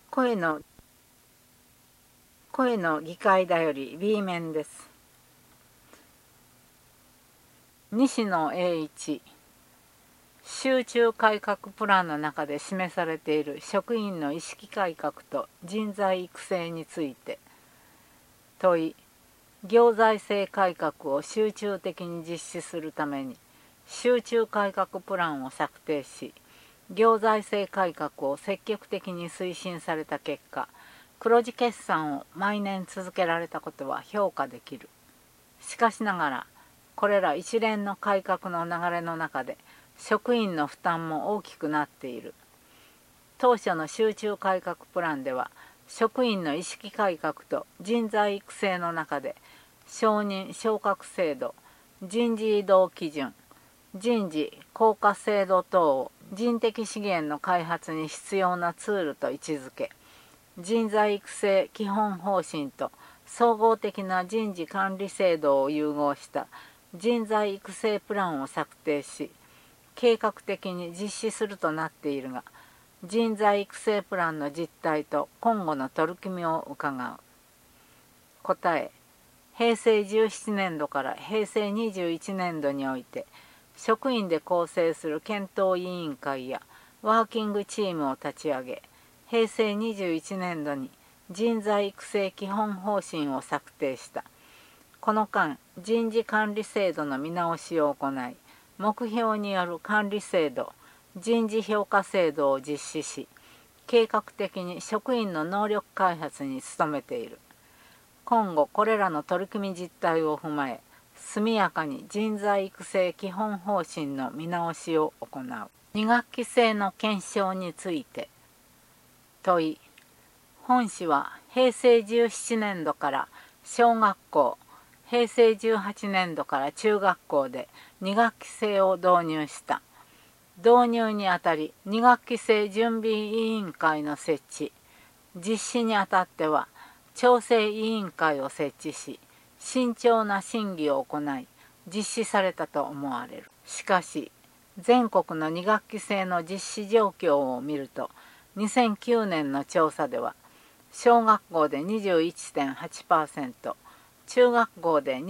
声の議会だより B 面です。西野英一。集中改革プランの中で示されている職員の意識改革と人材育成について問い。行財政改革を集中的に実施するために集中改革プランを策定し、行財政改革を積極的に推進された結果、黒字決算を毎年続けられたことは評価できる。しかしながら、これら一連の改革の流れの中で職員の負担も大きくなっている。当初の集中改革プランでは、職員の意識改革と人材育成の中で昇任昇格制度、人事異動基準、人事降下制度等を人的資源の開発に必要なツールと位置づけ、人材育成基本方針と総合的な人事管理制度を融合した人材育成プランを策定し、計画的に実施するとなっているが、人材育成プランの実態と今後の取り組みを伺う。答え。平成17年度から平成21年度において、職員で構成する検討委員会やワーキングチームを立ち上げ、平成21年度に人材育成基本方針を策定した。この間、人事管理制度の見直しを行い、目標による管理制度、人事評価制度を実施し、計画的に職員の能力開発に努めている。今後これらの取り組み実態を踏まえ、速やかに人材育成基本方針の見直しを行う。2学期制の検証について問い。本市は平成17年度から小学校、平成18年度から中学校で2学期制を導入した。導入にあたり2学期制準備委員会の設置、実施にあたっては調整委員会を設置し、慎重な審議を行い、実施されたと思われる。しかし、全国の2学期制の実施状況を見ると、2009年の調査では、小学校で 21.8%、中学校で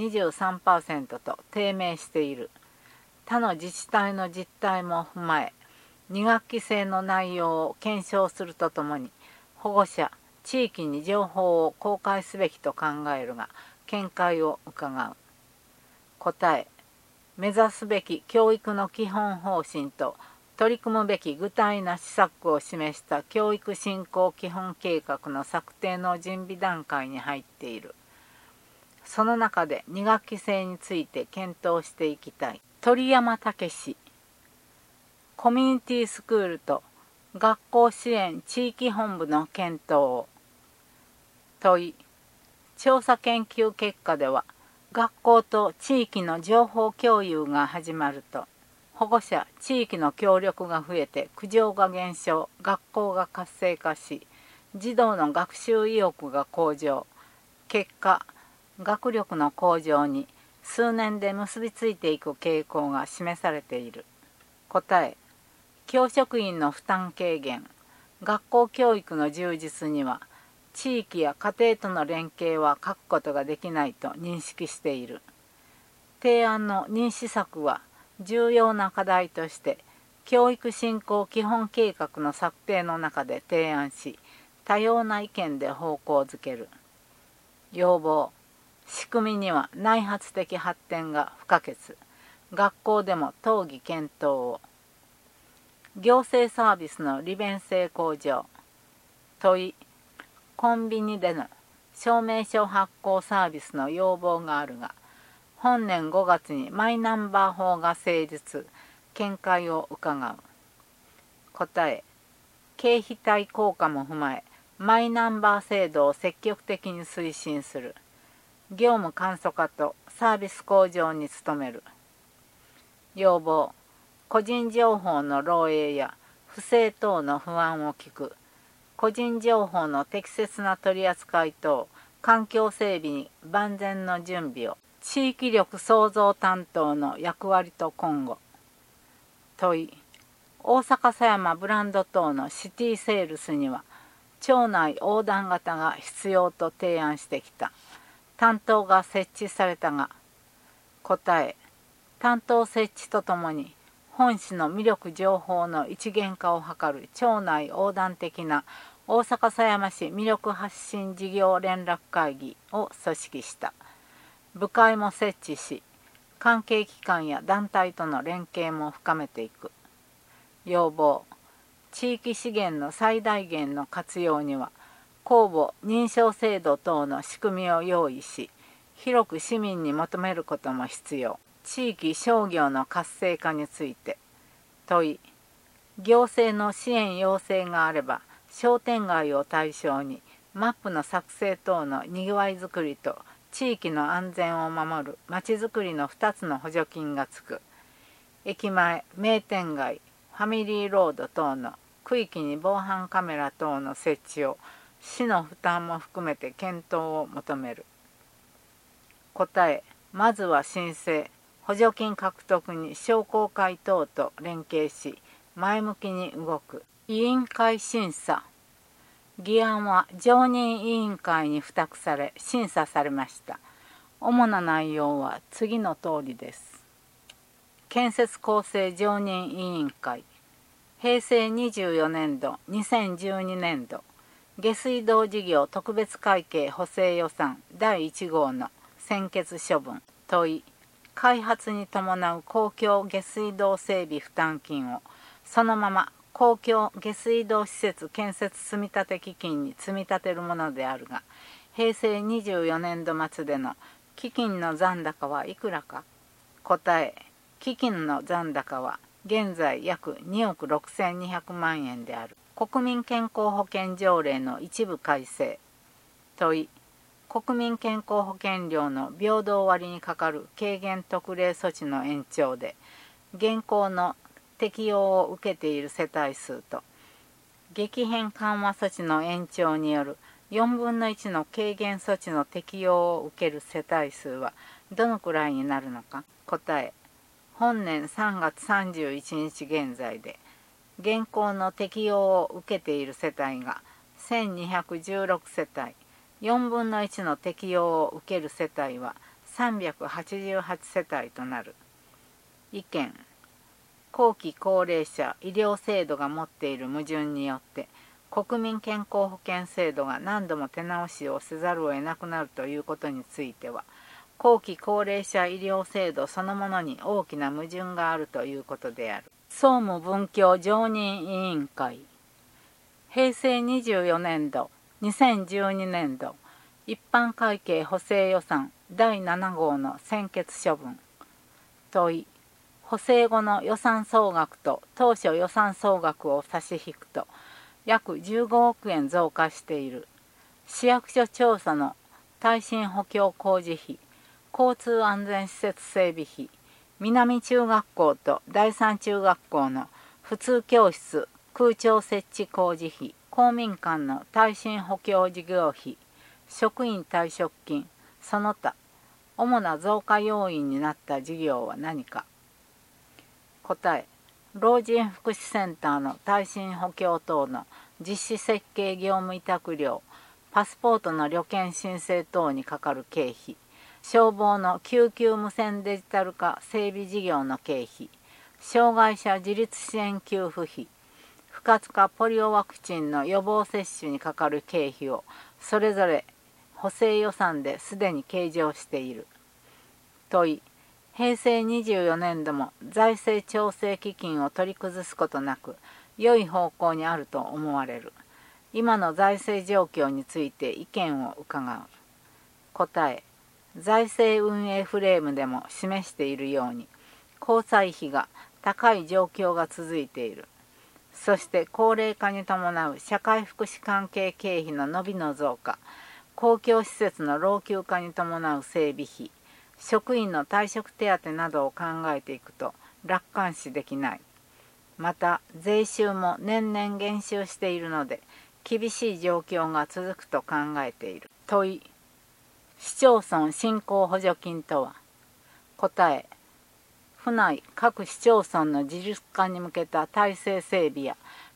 23% と低迷している。他の自治体の実態も踏まえ、2学期制の内容を検証するとともに、保護者、地域に情報を公開すべきと考えるが、見解を伺う。答え。目指すべき教育の基本方針と取り組むべき具体な施策を示した教育振興基本計画の策定の準備段階に入っている。その中で2学期制について検討していきたい。鳥山武史。コミュニティスクールと学校支援地域本部の検討を。問い。調査研究結果では、学校と地域の情報共有が始まると、保護者、地域の協力が増えて苦情が減少、学校が活性化し、児童の学習意欲が向上、結果、学力の向上に数年で結びついていく傾向が示されている。答え。教職員の負担軽減、学校教育の充実には、地域や家庭との連携は欠くことができないと認識している。提案の認施策は重要な課題として教育振興基本計画の策定の中で提案し、多様な意見で方向づける。要望。仕組みには内発的発展が不可欠。学校でも討議検討を。行政サービスの利便性向上。問い。コンビニでの証明書発行サービスの要望があるが、本年5月にマイナンバー法が成立、見解を伺う。答え。経費対効果も踏まえ、マイナンバー制度を積極的に推進する。業務簡素化とサービス向上に努める。要望。個人情報の漏洩や不正等の不安を聞く。個人情報の適切な取り扱い等、環境整備に万全の準備を。地域力創造担当の役割と今後。問い。大阪狭山ブランド等のシティセールスには、 町内横断型が必要と提案してきた。担当が設置されたが、答え、担当設置とともに本市の魅力情報の一元化を図る町内横断的な大阪狭山市魅力発信事業連絡会議を組織した。部会も設置し、関係機関や団体との連携も深めていく。要望、地域資源の最大限の活用には、公募認証制度等の仕組みを用意し、広く市民に求めることも必要。地域商業の活性化について問い、行政の支援要請があれば、商店街を対象にマップの作成等のにぎわいづくりと地域の安全を守るまちづくりの2つの補助金がつく。駅前、名店街、ファミリーロード等の区域に防犯カメラ等の設置を市の負担も含めて検討を求める。答え、まずは申請、補助金獲得に商工会等と連携し、前向きに動く。委員会審査。議案は常任委員会に付託され審査されました。主な内容は次の通りです。建設構成常任委員会。平成24年度、2012年度、下水道事業特別会計補正予算第1号の専決処分。問い、開発に伴う公共下水道整備負担金をそのまま公共下水道施設建設積立基金に積み立てるものであるが、平成24年度末での基金の残高はいくらか。答え、基金の残高は現在約2億6200万円である。国民健康保険条例の一部改正。問い、国民健康保険料の平等割にかかる軽減特例措置の延長で、現行の適用を受けている世帯数と、激変緩和措置の延長による4分の1の軽減措置の適用を受ける世帯数はどのくらいになるのか。答え、本年3月31日現在で、現行の適用を受けている世帯が1216世帯、4分の1の適用を受ける世帯は388世帯となる。意見、後期高齢者医療制度が持っている矛盾によって国民健康保険制度が何度も手直しをせざるを得なくなるということについては、後期高齢者医療制度そのものに大きな矛盾があるということである。総務文教常任委員会。平成24年度、2012年度、一般会計補正予算第7号の専決処分。問い、補正後の予算総額と当初予算総額を差し引くと約15億円増加している。市役所調査の耐震補強工事費、交通安全施設整備費、南中学校と第三中学校の普通教室空調設置工事費、公民館の耐震補強事業費、職員退職金、その他、主な増加要因になった事業は何か。答え、老人福祉センターの耐震補強等の実施設計業務委託料、パスポートの旅券申請等にかかる経費、消防の救急無線デジタル化整備事業の経費、障害者自立支援給付費、不活化ポリオワクチンの予防接種にかかる経費をそれぞれ補正予算ですでに計上している。問い、平成24年度も財政調整基金を取り崩すことなく良い方向にあると思われる。今の財政状況について意見を伺う。答え、財政運営フレームでも示しているように交際費が高い状況が続いている。そして高齢化に伴う社会福祉関係経費の伸びの増加、公共施設の老朽化に伴う整備費、職員の退職手当などを考えていくと楽観視できない。また税収も年々減収しているので厳しい状況が続くと考えている。問い、市町村振興補助金とは。答え、府内各市町村の自立化に向けた体制整備や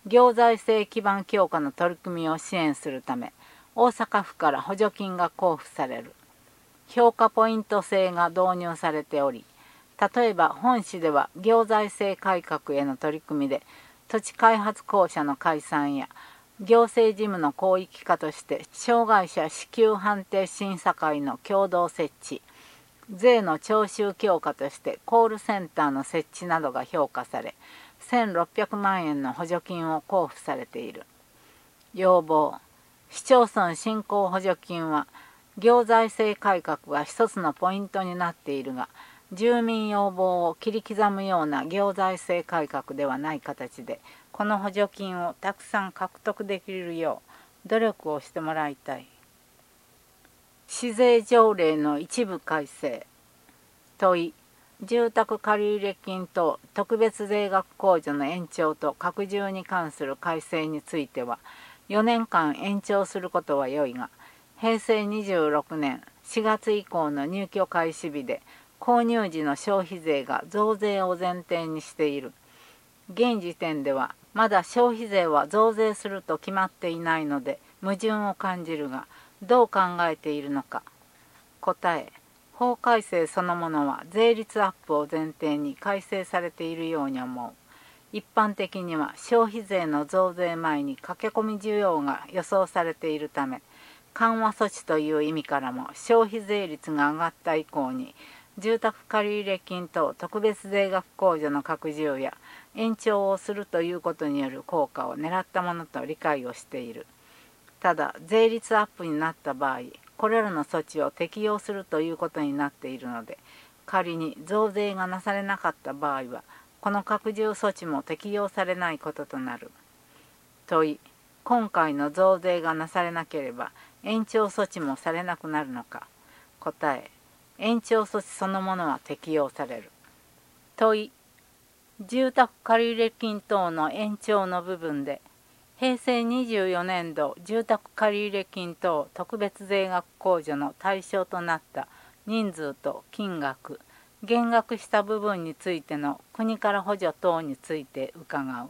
行財政基盤強化の取り組みを支援するため、大阪府から補助金が交付される。評価ポイント制が導入されており、例えば本市では行財政改革への取り組みで、土地開発公社の解散や行政事務の広域化として障害者支給判定審査会の共同設置、税の徴収強化としてコールセンターの設置などが評価され、1600万円の補助金を交付されている。要望。市町村振興補助金は行財政改革が一つのポイントになっているが、住民要望を切り刻むような行財政改革ではない形で、この補助金をたくさん獲得できるよう努力をしてもらいたい。市税条例の一部改正。問い。住宅借入金等特別税額控除の延長と拡充に関する改正については、4年間延長することは良いが、平成26年4月以降の入居開始日で、購入時の消費税が増税を前提にしている。現時点では、まだ消費税は増税すると決まっていないので、矛盾を感じるが、どう考えているのか。答え。法改正そのものは税率アップを前提に改正されているように思う。一般的には消費税の増税前に駆け込み需要が予想されているため、緩和措置という意味からも消費税率が上がった以降に、住宅借入金等特別税額控除の拡充や延長をするということによる効果を狙ったものと理解をしている。ただ、税率アップになった場合、これらの措置を適用するということになっているので、仮に増税がなされなかった場合は、この拡充措置も適用されないこととなる。問い。今回の増税がなされなければ、延長措置もされなくなるのか。答え。延長措置そのものは適用される。問い。住宅借入金等の延長の部分で、平成24年度住宅借入金等特別税額控除の対象となった人数と金額、減額した部分についての国から補助等について伺う。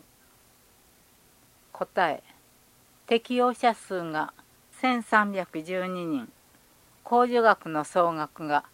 答え。適用者数が1312人、控除額の総額が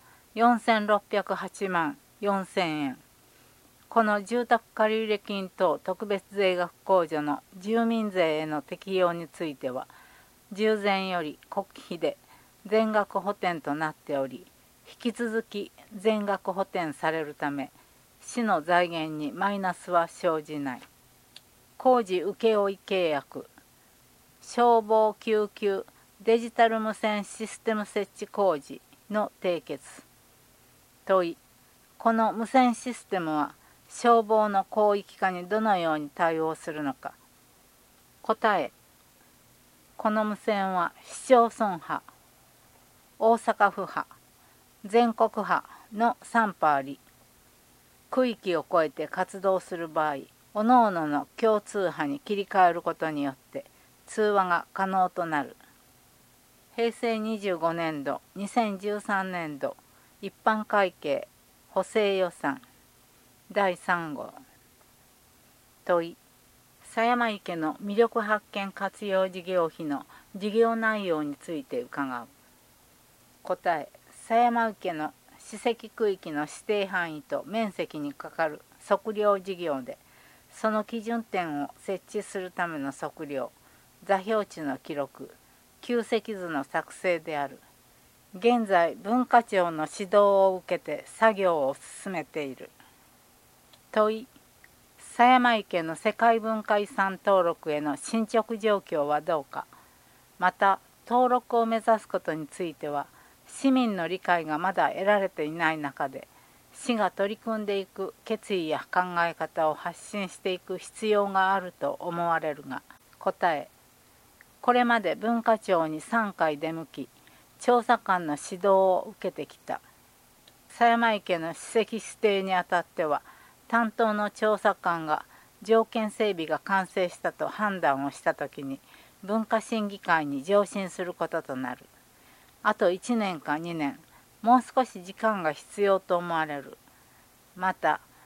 4608万4000円。この住宅借入金等特別税額控除の住民税への適用については、従前より国費で全額補填となっており、引き続き全額補填されるため、市の財源にマイナスは生じない。工事請負契約、消防救急デジタル無線システム設置工事の締結。問い。この無線システムは消防の広域化にどのように対応するのか。答え。この無線は市町村派、大阪府派、全国派の3派あり、区域を越えて活動する場合、各々の共通波に切り替えることによって通話が可能となる。平成25年度、2013年度一般会計補正予算第3号。問い。狭山池の魅力発見活用事業費の事業内容について伺う。答え。狭山池の史跡区域の指定範囲と面積にかかる測量事業で、その基準点を設置するための測量、座標値の記録、旧跡図の作成である。現在、文化庁の指導を受けて作業を進めている。問い。狭山池の世界文化遺産登録への進捗状況はどうか。また、登録を目指すことについては、市民の理解がまだ得られていない中で、市が取り組んでいく決意や考え方を発信していく必要があると思われるが。答え。これまで文化庁に3回出向き、調査官の指導を受けてきた。狭山池の史跡指定にあたっては、担当の調査官が条件整備が完成したと判断をしたときに、文化審議会に上申することとなる。あと1年か2年、もう少し時間が必要と思われる。また、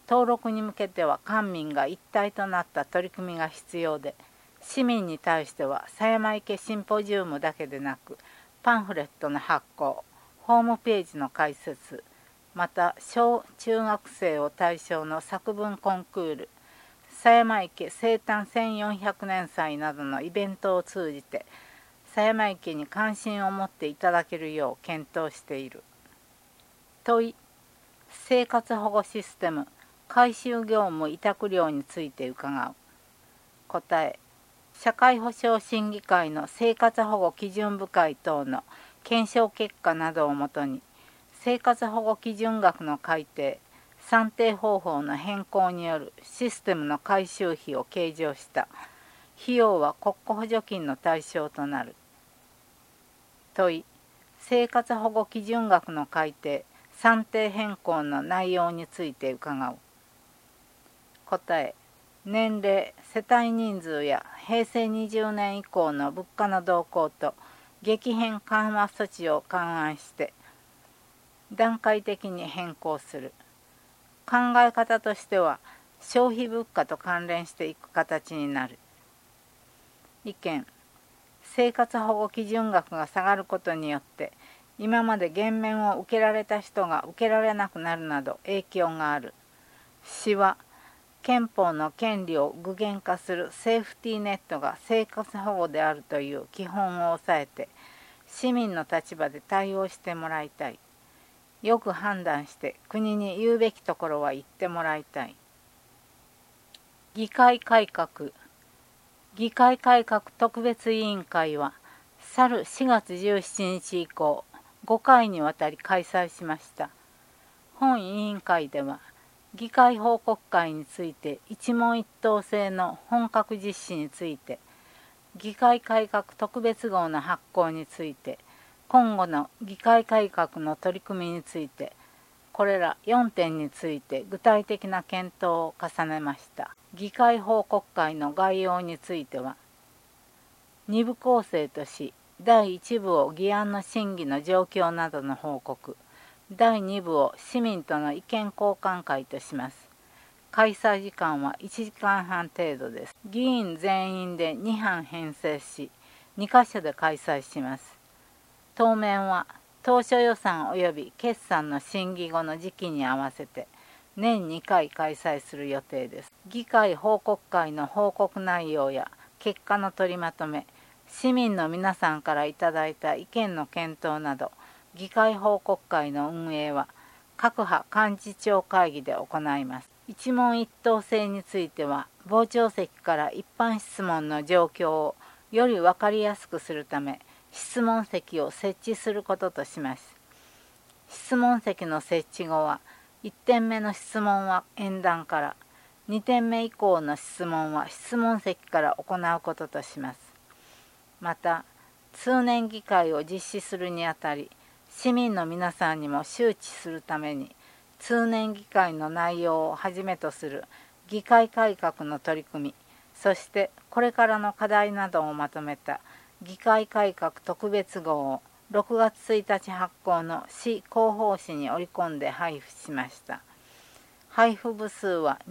登録に向けては官民が一体となった取り組みが必要で、市民に対しては狭山池シンポジウムだけでなく、パンフレットの発行、ホームページの開設、また小中学生を対象の作文コンクール、狭山池生誕1400年祭などのイベントを通じて狭山池に関心を持っていただけるよう検討している。問い、生活保護システム回収業務委託料について伺う。答え、社会保障審議会の生活保護基準部会等の検証結果などをもとに、生活保護基準額の改定、算定方法の変更によるシステムの改修費を計上した費用は国庫補助金の対象となる。問い、生活保護基準額の改定、算定変更の内容について伺う。答え、年齢、世帯人数や平成20年以降の物価の動向と激変緩和措置を勘案して段階的に変更する。考え方としては消費物価と関連していく形になる。意見、生活保護基準額が下がることによって今まで減免を受けられた人が受けられなくなるなど影響がある。市は憲法の権利を具現化するセーフティーネットが生活保護であるという基本を押さえて市民の立場で対応してもらいたい。よく判断して国に言うべきところは言ってもらいたい。議会改革。議会改革特別委員会は去る4月17日以降5回にわたり開催しました。本委員会では議会報告会について一問一答制の本格実施について、議会改革特別号の発行について、今後の議会改革の取り組みについて、これら4点について具体的な検討を重ねました。議会報告会の概要については、2部構成とし、第1部を議案の審議の状況などの報告、第2部を市民との意見交換会とします。開催時間は1時間半程度です。議員全員で2班編成し、2カ所で開催します。当面は当初予算及び決算の審議後の時期に合わせて年2回開催する予定です。議会報告会の報告内容や結果の取りまとめ、市民の皆さんからいただいた意見の検討など、議会報告会の運営は各派幹事長会議で行います。一問一答制については、傍聴席から一般質問の状況をより分かりやすくするため、質問席を設置することとします。質問席の設置後は、1点目の質問は演壇から、2点目以降の質問は質問席から行うこととします。また、通年議会を実施するにあたり、市民の皆さんにも周知するために、通年議会の内容をはじめとする議会改革の取り組み、そしてこれからの課題などをまとめた議会改革特別号を6月1日発行の市広報誌に織り込んで配布しました。配布部数は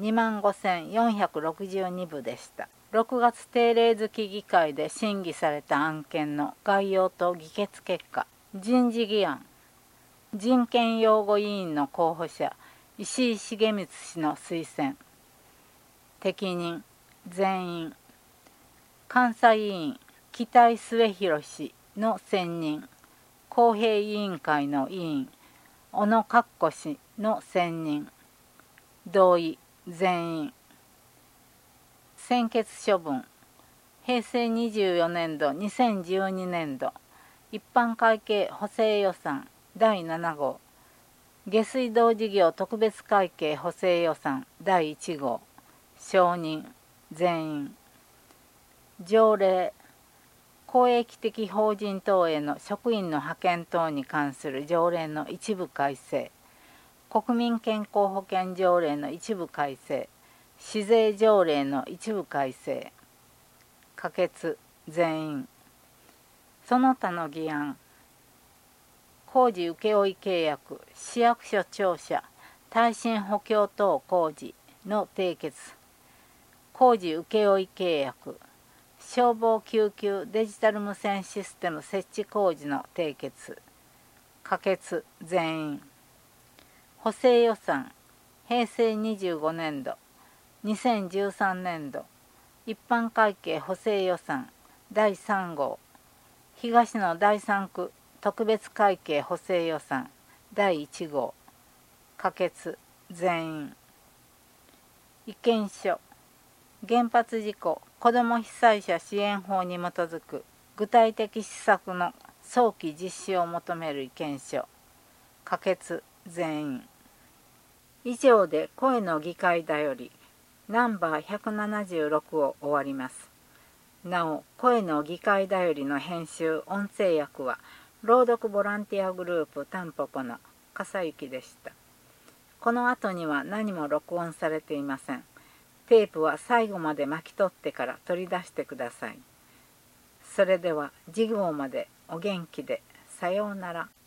25,462部でした。6月定例月議会で審議された案件の概要と議決結果。人事議案。人権擁護委員の候補者、石井重光氏の推薦。適任、全員。監査委員、北井末広氏の選任。公平委員会の委員、小野かっこ氏の選任。同意、全員。専決処分。平成24年度2012年度一般会計補正予算第7号下水道事業特別会計補正予算第1号承認全員。条例公益的法人等への職員の派遣等に関する条例の一部改正、国民健康保険条例の一部改正、市税条例の一部改正。可決全員。その他の議案、工事請負契約、市役所庁舎、 耐震補強等工事の締結、工事請負契約、消防救急デジタル無線システム設置工事の締結、可決全員。補正予算、平成25年度、2013年度、一般会計補正予算第3号、東野第3区特別会計補正予算第1号、可決全員。意見書、原発事故子ども被災者支援法に基づく具体的施策の早期実施を求める意見書、可決全員。以上で声の議会だよりナンバー176を終わります。なお、声の議会だよりの編集・音声役は朗読ボランティアグループタンポポの笠幸でした。この後には何も録音されていません。テープは最後まで巻き取ってから取り出してください。それでは次号までお元気で。さようなら。